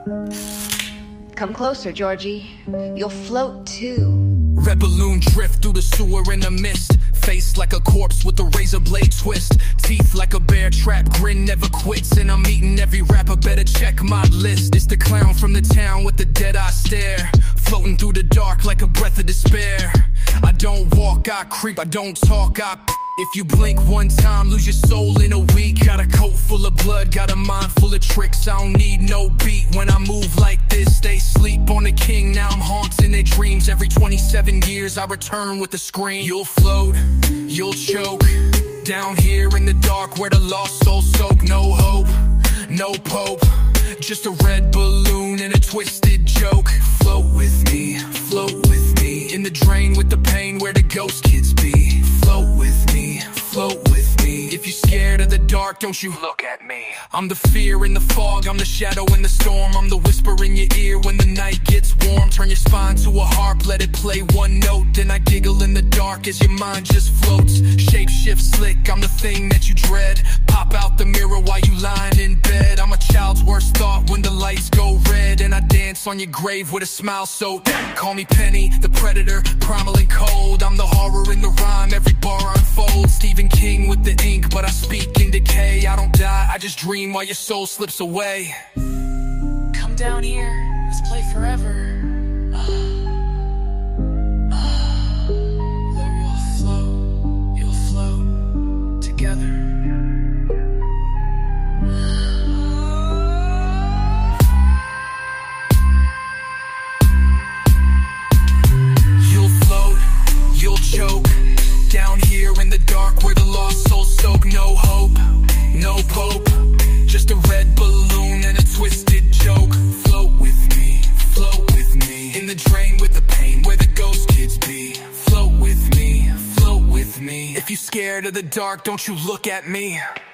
Come closer, Georgie. You'll float too. Red balloon drift through the sewer in the mist. Face like a corpse with a razor blade twist. Teeth like a bear trap, grin never quits. And I'm eating every rapper, better check my list. It's the clown from the town with the dead-eye stare. Floating through the dark like a breath of despair. I don't walk, I creep, I don't talk, I if you blink one time, lose your soul in a week. Got a coat full of blood, got a mind full of tricks. I don't need no beat when I move like this. They sleep on the king, now I'm haunting their dreams. Every 27 years I return with a scream. You'll float, you'll choke, down here in the dark where the lost souls soak. No hope, no pope, just a red balloon and a twisted joke. Float with me, in the drain with the pain where the ghost kids be. Float with me, if you're scared of the dark, don't you look at me. I'm the fear in the fog, I'm the shadow in the storm. I'm the whisper in your ear when the night gets warm. Turn your spine to a harp, let it play one note. Then I giggle in the dark as your mind just floats. Shape shift slick, I'm the thing that you dread. Pop out the mirror while you lying in bed. I'm a child's worst thought when the lights go red. And I dance on your grave with a smile so call me Penny, the predator, primal and cold. I'm the horror in the rhyme, every bar unfolds. Stephen King with the ink, but I speak in decay. I don't die, I just dream while your soul slips away. Come down here, let's play forever. You'll float together. You'll float, you'll choke, down here in the dark where the lost souls soak. No hope, no pope, just a red balloon and a twisted joke. Float with me, in the drain with the pain where the ghost kids be. Float with me, if you're scared of the dark, don't you look at me.